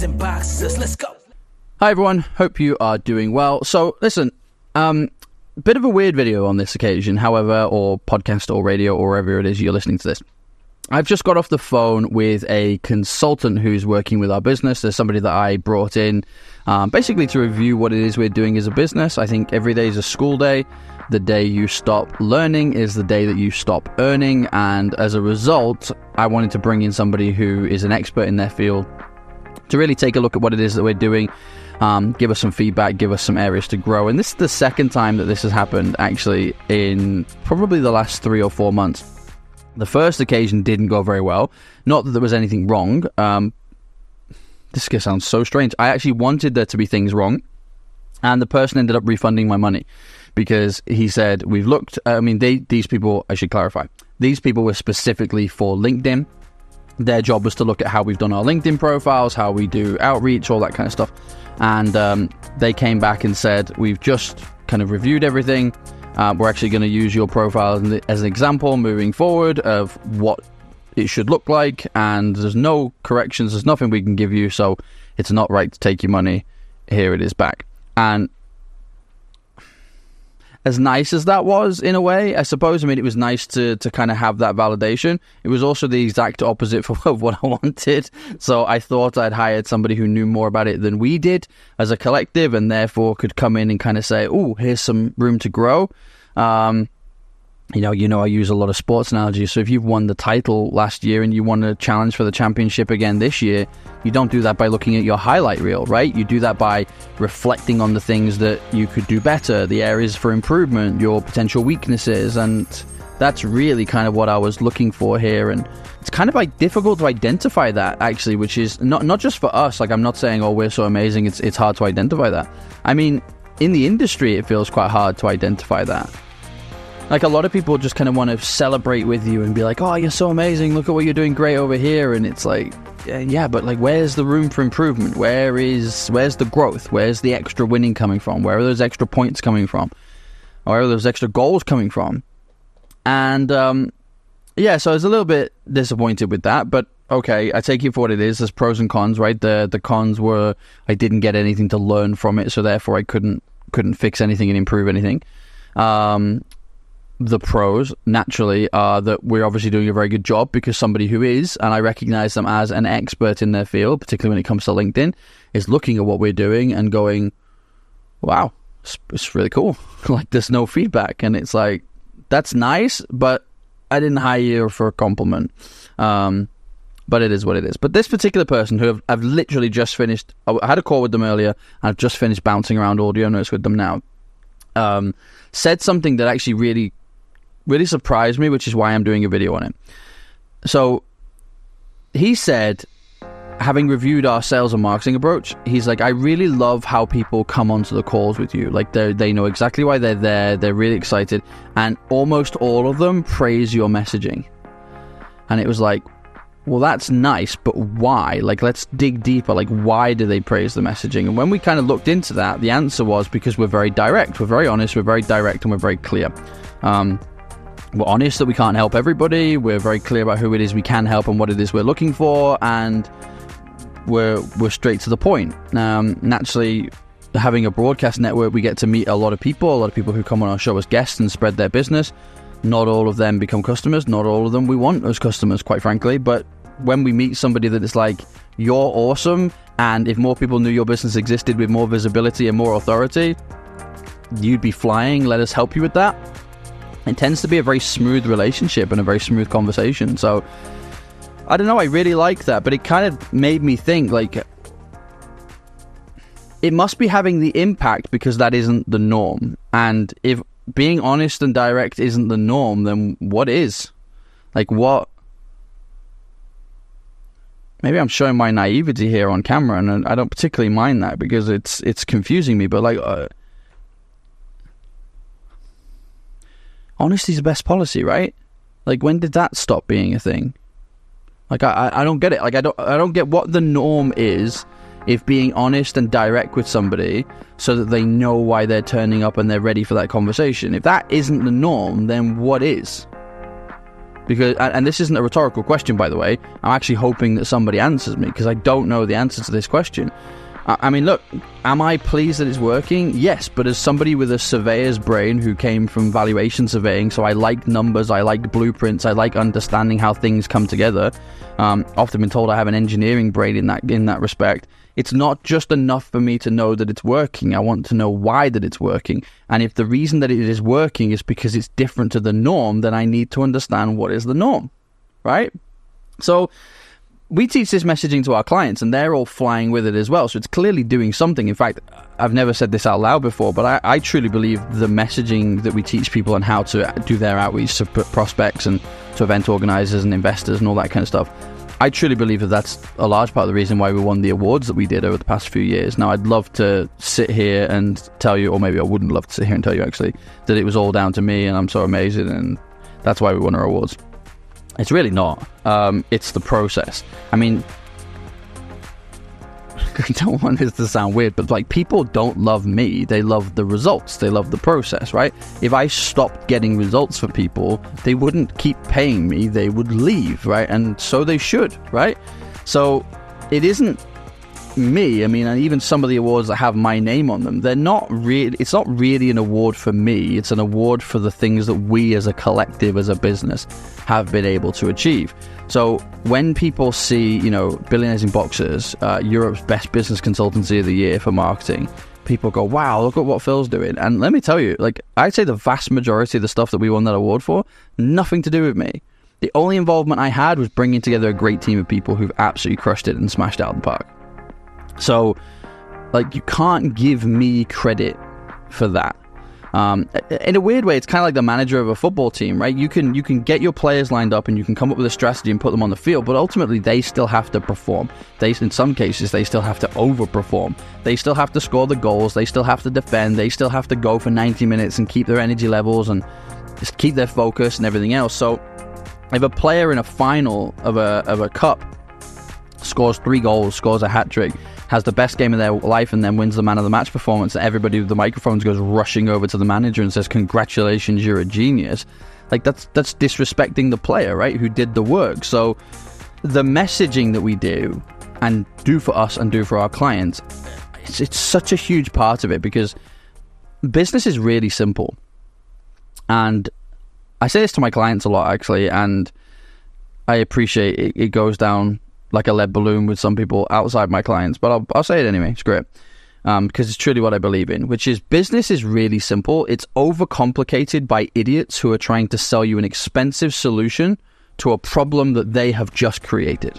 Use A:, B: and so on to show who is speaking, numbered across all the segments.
A: Guns and boxers, let's go.
B: Hi everyone, hope you are doing well. So listen, bit of a weird video on this occasion, however, or podcast or radio or wherever it is you're listening to this. I've just got off the phone with a consultant who's working with our business. There's somebody that I brought in basically to review what it is we're doing as a business. I think every day is a school day. The day you stop learning is the day that you stop earning. And as a result, I wanted to bring in somebody who is an expert in their field to really take a look at what it is that we're doing, give us some feedback, give us some areas to grow. And this is the second time that this has happened, actually, in probably the last 3 or 4 months. The first occasion didn't go very well. Not that there was anything wrong. This gonna sound so strange. I actually wanted there to be things wrong, and the person ended up refunding my money because he said, we've looked, these people, I should clarify, these people were specifically for LinkedIn. Their job was to look at how we've done our LinkedIn profiles, how we do outreach, all that kind of stuff. And they came back and said, we've just kind of reviewed everything. We're actually going to use your profile as an example moving forward of what it should look like. And there's no corrections. There's nothing we can give you. So it's not right to take your money. Here it is back. And as nice as that was, in a way, I suppose, it was nice to kind of have that validation. It was also the exact opposite of what I wanted. So I thought I'd hired somebody who knew more about it than we did as a collective, and therefore could come in and kind of say, oh, here's some room to grow. I use a lot of sports analogies. So if you've won the title last year and you want to challenge for the championship again this year, you don't do that by looking at your highlight reel, right? You do that by reflecting on the things that you could do better, the areas for improvement, your potential weaknesses. And that's really kind of what I was looking for here. And it's kind of like difficult to identify that, actually, which is not just for us. Like, I'm not saying, oh, we're so amazing, it's hard to identify that. In the industry, it feels quite hard to identify that. Like, a lot of people just kind of want to celebrate with you and be like, oh, you're so amazing, look at what you're doing great over here. And it's like, yeah, but like, where's the room for improvement? Where's the growth? Where's the extra winning coming from? Where are those extra points coming from? Where are those extra goals coming from? And so I was a little bit disappointed with that, but okay, I take it for what it is. There's pros and cons, right? The cons were I didn't get anything to learn from it, so therefore I couldn't fix anything and improve anything. The pros, naturally, are that we're obviously doing a very good job because somebody who is, and I recognize them as an expert in their field, particularly when it comes to LinkedIn, is looking at what we're doing and going, wow, it's really cool. Like, there's no feedback. And it's like, that's nice, but I didn't hire you for a compliment. But it is what it is. But this particular person, who I've literally just finished, I had a call with them earlier, and I've just finished bouncing around audio notes with them now, said something that actually really surprised me, which is why I'm doing a video on it. So he said, having reviewed our sales and marketing approach, he's like, I really love how people come onto the calls with you. Like, they know exactly why they're there. They're really excited. And almost all of them praise your messaging. And it was like, well, that's nice, but why? Like, let's dig deeper. Like, why do they praise the messaging? And when we kind of looked into that, the answer was because we're very direct. We're very honest. We're very direct, and we're very clear. We're honest that we can't help everybody. We're very clear about who it is we can help and what it is we're looking for, and we're straight to the point. Naturally, having a broadcast network, we get to meet a lot of people who come on our show as guests and spread their business. Not all of them become customers. Not all of them we want as customers, quite frankly. But when we meet somebody that is like, you're awesome, and if more people knew your business existed with more visibility and more authority, you'd be flying, let us help you with that. It tends to be a very smooth relationship and a very smooth conversation. So, I don't know, I really like that, but it kind of made me think, like, it must be having the impact because that isn't the norm. And if being honest and direct isn't the norm, then what is? Like, what? Maybe I'm showing my naivety here on camera, and I don't particularly mind that because it's confusing me, but like, honesty's the best policy, right? Like, when did that stop being a thing? Like, I don't get it. Like, I don't get what the norm is if being honest and direct with somebody so that they know why they're turning up and they're ready for that conversation. If that isn't the norm, then what is? Because, and this isn't a rhetorical question, by the way. I'm actually hoping that somebody answers me, because I don't know the answer to this question. I mean, look, am I pleased that it's working? Yes, but as somebody with a surveyor's brain who came from valuation surveying, so I like numbers, I like blueprints, I like understanding how things come together. Often been told I have an engineering brain in that respect. It's not just enough for me to know that it's working. I want to know why that it's working. And if the reason that it is working is because it's different to the norm, then I need to understand what is the norm, right? So we teach this messaging to our clients, and they're all flying with it as well. So it's clearly doing something. In fact, I've never said this out loud before, but I truly believe the messaging that we teach people on how to do their outreach to prospects and to event organizers and investors and all that kind of stuff, I truly believe that that's a large part of the reason why we won the awards that we did over the past few years. Now, I'd love to sit here and tell you, or maybe I wouldn't love to sit here and tell you actually, that it was all down to me and I'm so amazing and that's why we won our awards. It's really not. It's the process. I mean, I don't want this to sound weird, but like, people don't love me. They love the results. They love the process, right? If I stopped getting results for people, they wouldn't keep paying me. They would leave, right? And so they should, right? So it isn't me. I mean, and even some of the awards that have my name on them, they're not really, it's not really an award for me. It's an award for the things that we as a collective, as a business, have been able to achieve. So when people see, you know, Billionaires in Boxers, Europe's best business consultancy of the year for marketing, people go, wow, look at what Phil's doing. And let me tell you, like, I'd say the vast majority of the stuff that we won that award for, nothing to do with me. The only involvement I had was bringing together a great team of people who've absolutely crushed it and smashed it out of the park. So, like, you can't give me credit for that. In a weird way, it's kind of like the manager of a football team, right? You can get your players lined up and you can come up with a strategy and put them on the field, but ultimately they still have to perform. In some cases, they still have to overperform. They still have to score the goals. They still have to defend. They still have to go for 90 minutes and keep their energy levels and just keep their focus and everything else. So if a player in a final of a cup scores 3 goals, scores a hat-trick, has the best game of their life, and then wins the man of the match performance, and everybody with the microphones goes rushing over to the manager and says, congratulations, you're a genius. Like, that's disrespecting the player, right, who did the work. So the messaging that we do and do for us and do for our clients, it's such a huge part of it, because business is really simple. And I say this to my clients a lot, actually, and I appreciate it goes down like a lead balloon with some people outside my clients, but I'll say it anyway. It's great, because it's truly what I believe in, which is business is really simple. It's overcomplicated by idiots who are trying to sell you an expensive solution to a problem that they have just created.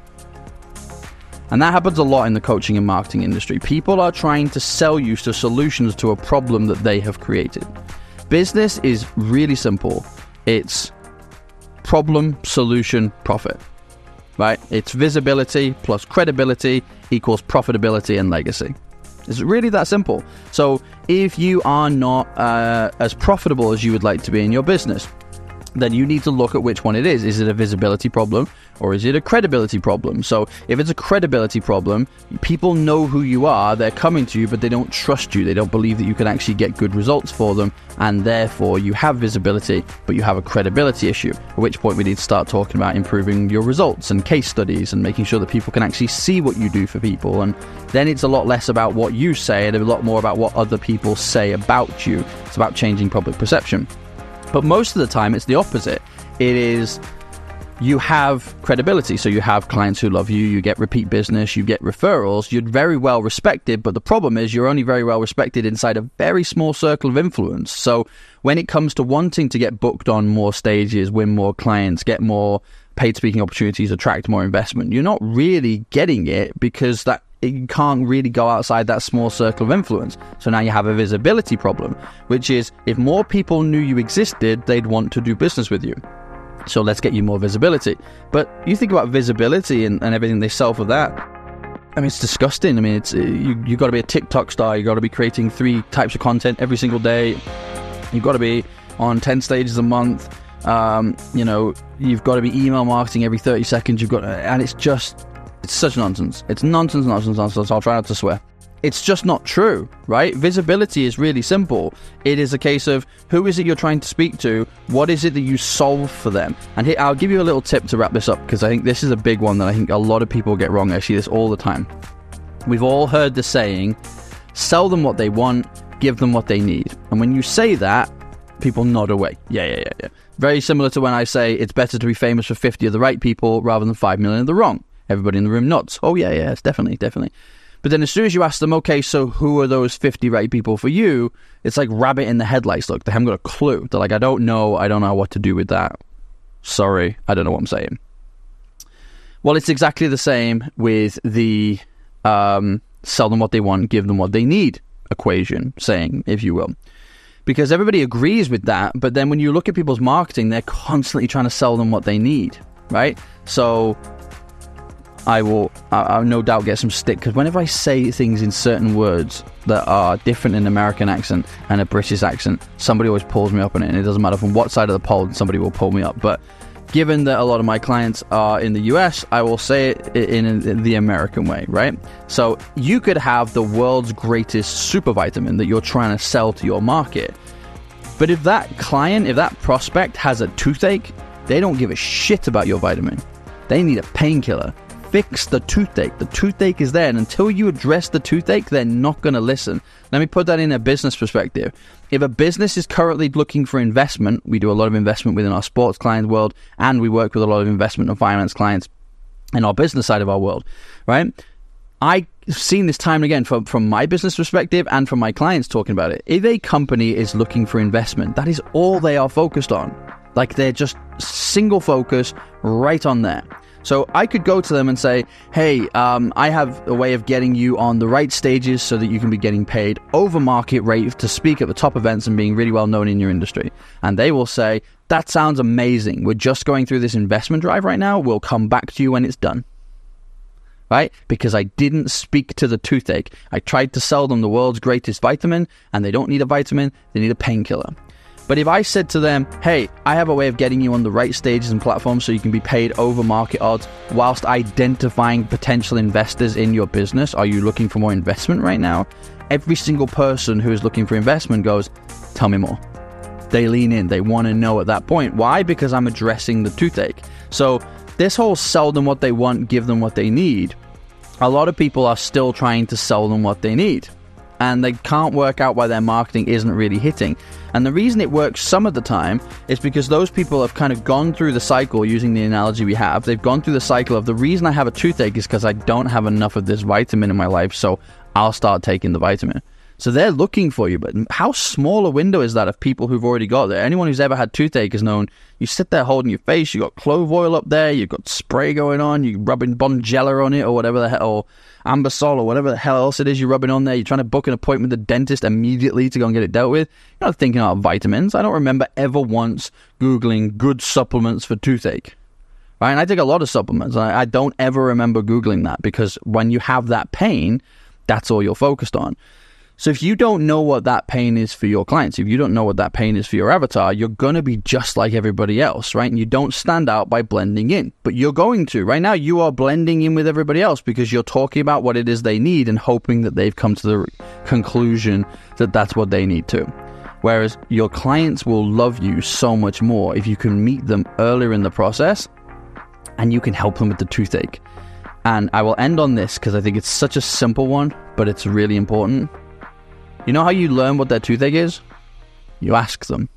B: And that happens a lot in the coaching and marketing industry. People are trying to sell you solutions to a problem that they have created. Business is really simple. It's problem, solution, profit. Right? It's visibility plus credibility equals profitability and legacy. It's really that simple. So if you are not as profitable as you would like to be in your business, then you need to look at which one it is. Is it a visibility problem or is it a credibility problem? So if it's a credibility problem, people know who you are, they're coming to you, but they don't trust you. They don't believe that you can actually get good results for them, and therefore you have visibility, but you have a credibility issue, at which point we need to start talking about improving your results and case studies and making sure that people can actually see what you do for people. And then it's a lot less about what you say and a lot more about what other people say about you. It's about changing public perception. But most of the time, it's the opposite. It is, you have credibility. So you have clients who love you, you get repeat business, you get referrals, you're very well respected. But the problem is you're only very well respected inside a very small circle of influence. So when it comes to wanting to get booked on more stages, win more clients, get more paid speaking opportunities, attract more investment, you're not really getting it because you can't really go outside that small circle of influence. So now you have a visibility problem, which is if more people knew you existed, they'd want to do business with you. So let's get you more visibility. But you think about visibility and everything they sell for that. I mean, it's disgusting. I mean, it's you got to be a TikTok star. You got to be creating 3 types of content every single day. You've got to be on 10 stages a month. You've got to be email marketing every 30 seconds. And it's such nonsense. It's nonsense. I'll try not to swear. it's just not true, right? Visibility is really simple. It is a case of who is it you're trying to speak to? What is it that you solve for them? And here, I'll give you a little tip to wrap this up, because I think this is a big one that I think a lot of people get wrong. I see this all the time. We've all heard the saying, sell them what they want, give them what they need. And when you say that, people nod away. Yeah. Very similar to when I say it's better to be famous for 50 of the right people rather than 5 million of the wrong. Everybody in the room nods. Oh, yeah, it's definitely. But then as soon as you ask them, okay, so who are those 50 right people for you? It's like rabbit in the headlights. Look, they haven't got a clue. They're like, I don't know what to do with that. Sorry, I don't know what I'm saying. Well, it's exactly the same with the sell them what they want, give them what they need equation, saying, if you will. Because everybody agrees with that, but then when you look at people's marketing, they're constantly trying to sell them what they need, right? So I'll no doubt get some stick, because whenever I say things in certain words that are different in an American accent and a British accent, somebody always pulls me up on it, and it doesn't matter from what side of the pole, somebody will pull me up. But given that a lot of my clients are in the US, I will say it in the American way, right? So you could have the world's greatest super vitamin that you're trying to sell to your market. But if that client, if that prospect has a toothache, they don't give a shit about your vitamin. They need a painkiller. Fix the toothache. The toothache is there, and until you address the toothache, they're not going to listen. Let me put that in a business perspective. If a business is currently looking for investment, we do a lot of investment within our sports client world, and we work with a lot of investment and finance clients in our business side of our world, right? I've seen this time and again from my business perspective and from my clients talking about it. If a company is looking for investment, that is all they are focused on. Like, they're just single focus right on there. So I could go to them and say, hey, I have a way of getting you on the right stages so that you can be getting paid over market rate to speak at the top events and being really well known in your industry. And they will say, that sounds amazing. We're just going through this investment drive right now. We'll come back to you when it's done. Right? Because I didn't speak to the toothache. I tried to sell them the world's greatest vitamin, and they don't need a vitamin, they need a painkiller. But if I said to them, hey, I have a way of getting you on the right stages and platforms so you can be paid over market odds whilst identifying potential investors in your business. Are you looking for more investment right now? Every single person who is looking for investment goes, tell me more. They lean in. They want to know at that point. Why? Because I'm addressing the toothache. So this whole sell them what they want, give them what they need. A lot of people are still trying to sell them what they need, and they can't work out why their marketing isn't really hitting. And the reason it works some of the time is because those people have kind of gone through the cycle, using the analogy we have. They've gone through the cycle of, the reason I have a toothache is because I don't have enough of this vitamin in my life, so I'll start taking the vitamin. So they're looking for you, but how small a window is that of people who've already got there? Anyone who's ever had toothache has known, you sit there holding your face, you got clove oil up there, you've got spray going on, you're rubbing Bonjela on it or whatever the hell, or Ambisol or whatever the hell else it is you're rubbing on there. You're trying to book an appointment with the dentist immediately to go and get it dealt with. You're not thinking about vitamins. I don't remember ever once Googling good supplements for toothache. Right? And I take a lot of supplements. I don't ever remember Googling that, because when you have that pain, that's all you're focused on. So if you don't know what that pain is for your clients, if you don't know what that pain is for your avatar, you're going to be just like everybody else, right? And you don't stand out by blending in, but you're going to. Right now, you are blending in with everybody else because you're talking about what it is they need and hoping that they've come to the conclusion that that's what they need too. Whereas your clients will love you so much more if you can meet them earlier in the process and you can help them with the toothache. And I will end on this because I think it's such a simple one, but it's really important. You know how you learn what their toothache is? You ask them.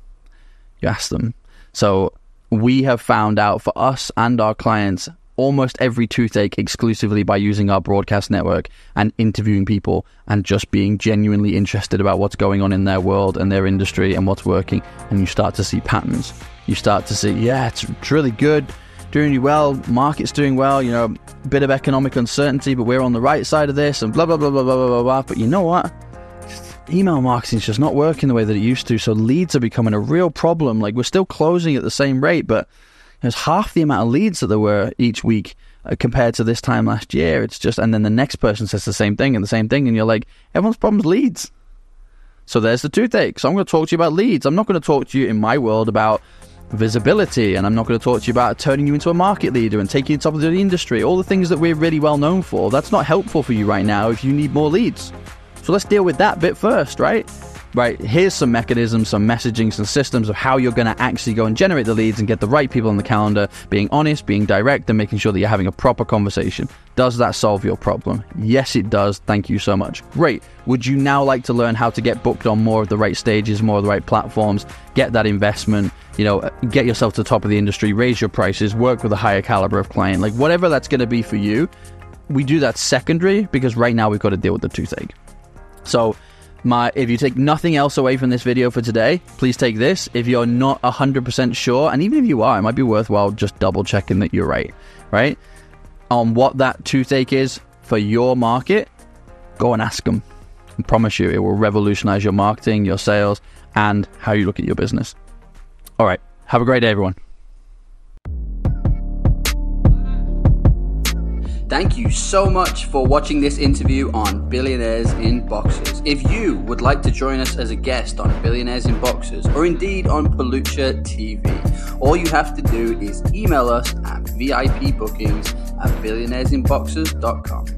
B: You ask them. So we have found out for us and our clients almost every toothache exclusively by using our broadcast network and interviewing people and just being genuinely interested about what's going on in their world and their industry and what's working. And you start to see patterns. You start to see, yeah, it's really good, doing really well, market's doing well, you know, a bit of economic uncertainty, but we're on the right side of this and blah, blah, blah, blah, blah, blah, blah. But you know what? Email marketing's just not working the way that it used to, so leads are becoming a real problem. Like, we're still closing at the same rate, but there's half the amount of leads that there were each week compared to this time last year. It's just, and then the next person says the same thing, and you're like, everyone's problem's leads. So there's the toothache. So I'm going to talk to you about leads. I'm not going to talk to you in my world about visibility, and I'm not going to talk to you about turning you into a market leader and taking you to the top of the industry, all the things that we're really well known for. That's not helpful for you right now if you need more leads. So let's deal with that bit first, right? Right, here's some mechanisms, some messaging, some systems of how you're going to actually go and generate the leads and get the right people on the calendar, being honest, being direct, and making sure that you're having a proper conversation. Does that solve your problem? Yes, it does. Thank you so much. Great. Would you now like to learn how to get booked on more of the right stages, more of the right platforms, get that investment, get yourself to the top of the industry, raise your prices, work with a higher caliber of client, like whatever that's going to be for you? We do that secondary because right now we've got to deal with the toothache. So if you take nothing else away from this video for today, please take this. If you're not 100% sure, and even if you are, it might be worthwhile just double checking that you're right? On what that toothache is for your market, go and ask them. I promise you, it will revolutionize your marketing, your sales, and how you look at your business. All right. Have a great day, everyone.
A: Thank you so much for watching this interview on Billionaires in Boxes. If you would like to join us as a guest on Billionaires in Boxes, or indeed on Pelucha TV, all you have to do is email us at vipbookings@billionairesinboxes.com.